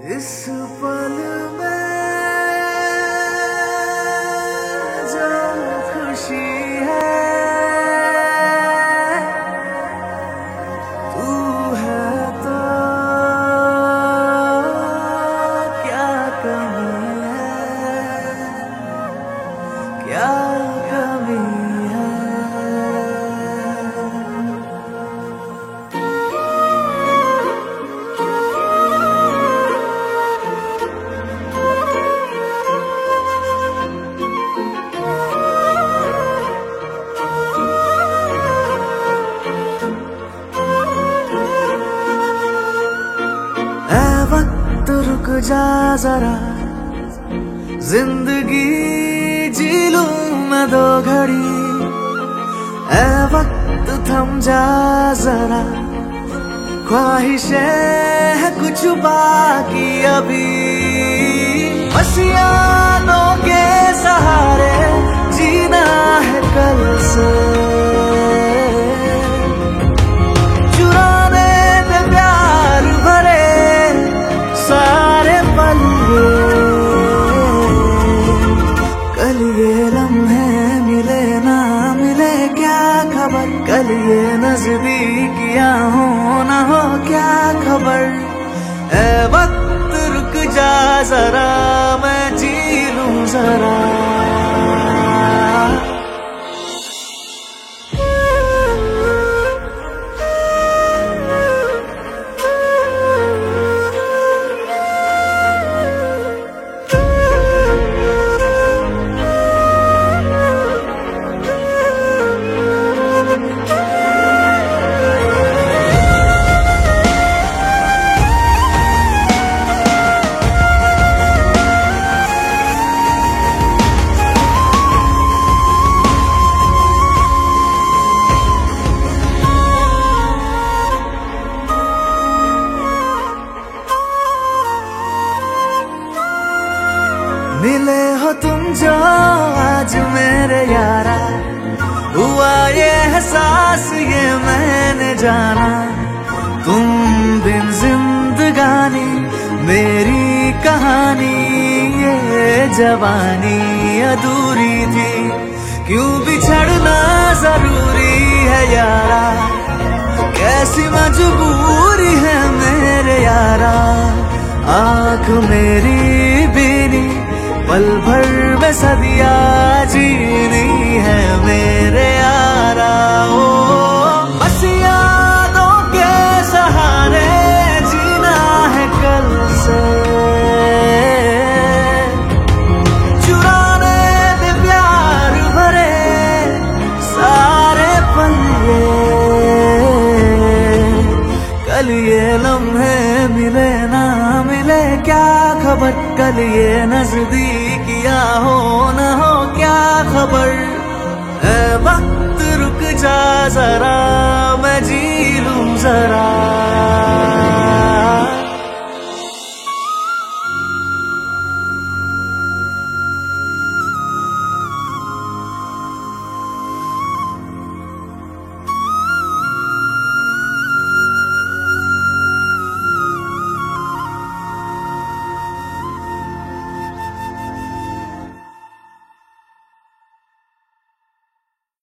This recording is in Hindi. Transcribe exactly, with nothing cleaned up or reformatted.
इस पल में जो खुशी है तू है तो क्या कमी है, क्या कमी है। वक्त रुक जा जरा, जिंदगी जी लूं मैं दो घड़ी। ऐ वक्त थम जा जरा, ख्वाहिशें है कुछ बाकी अभी। बस यादों के सहारे जीना है कल से, कल ये नजदीकियां हो ना हो क्या खबर। ऐ वक्त रुक जा जरा, मैं जी लूं जरा। मिले हो तुम जो आज मेरे यारा, हुआ ये एहसास ये मैंने जाना। तुम बिन जिंदगानी मेरी कहानी, ये जवानी अधूरी थी। क्यों बिछड़ना जरूरी है यारा, कैसी मजबूरी है मेरे यारा। आंख मेरी बीनी पल भर में सदिया जीनी है मेरे यारा। ओ बस यादों के सहारे जीना है कल से, चुराने दे प्यार भरे सारे पल ये। कल ये लम्हे मिले ना मिले क्या खबर, कल ये नजदीकियां हो न हो क्या खबर। ऐ वक्त रुक जा जरा, मैं जी लूं जरा।